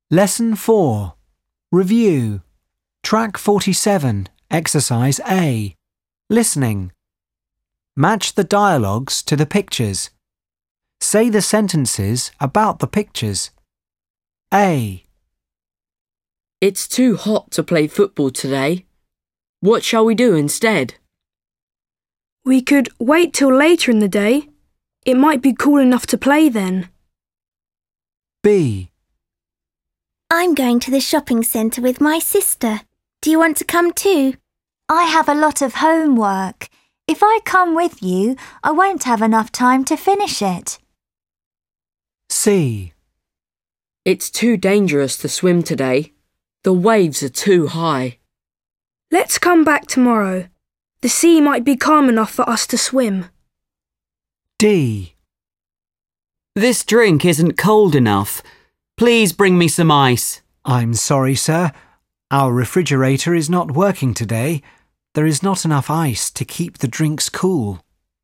Lesson 4. Review. Track 47, Exercise A. Listening. Match the dialogues to the pictures. Say the sentences about the pictures. A. It's too hot to play football today. What shall we do instead? We could wait till later in the day. It might be cool enough to play then. B. I'm going to the shopping centre with my sister. Do you want to come too? I have a lot of homework. If I come with you, I won't have enough time to finish it. C. It's too dangerous to swim today. The waves are too high. Let's come back tomorrow. The sea might be calm enough for us to swim. D. This drink isn't cold enough. Please bring me some ice. I'm sorry, sir. Our refrigerator is not working today. There is not enough ice to keep the drinks cool.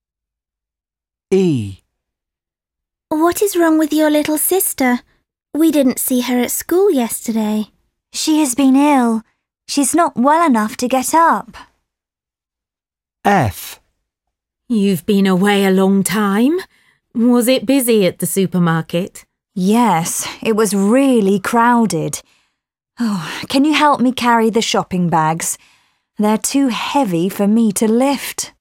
E. What is wrong with your little sister? We didn't see her at school yesterday. She has been ill. She's not well enough to get up. F. You've been away a long time. Was it busy at the supermarket? Yes, it was really crowded. Oh, can you help me carry the shopping bags? They're too heavy for me to lift.